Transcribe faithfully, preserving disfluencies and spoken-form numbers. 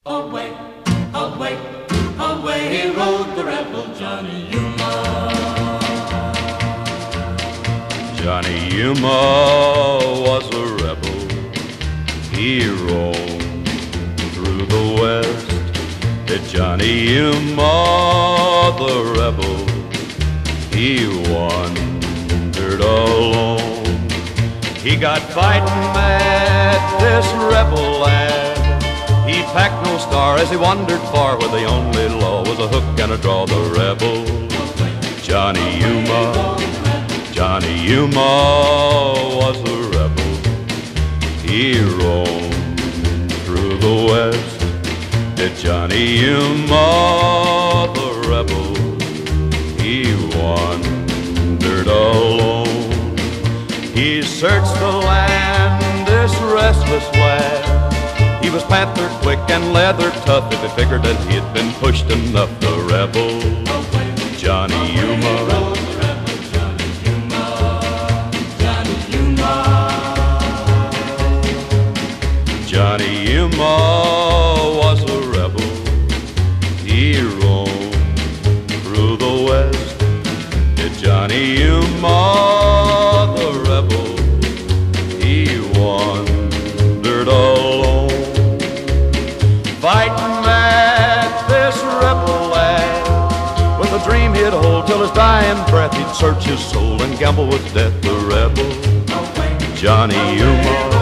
Away, away, away, he rode the rebel Johnny Yuma. Johnny Yuma was a rebel. He roamed through the West. Did Johnny Yuma, the rebel, he wandered alone. He got fighting mad, this rebel lad. He packed no star as he wandered far, where the only law was a hook and a draw. The rebel Johnny Yuma, Johnny Yuma was a rebel. He roamed through the West. Did Johnny Yuma, the rebel, he wandered alone. He searched the land, this restless lad. He was panther quick and leather tough. If he figured that he had been pushed enough, the rebel Johnny Yuma, Johnny Yuma was a rebel. He roamed through the West. Did Johnny Yuma, the rebel, he wandered alone. Fighting mad, this rebel lad, with a dream he'd hold till his dying breath. He'd search his soul and gamble with death. The rebel Johnny Yuma.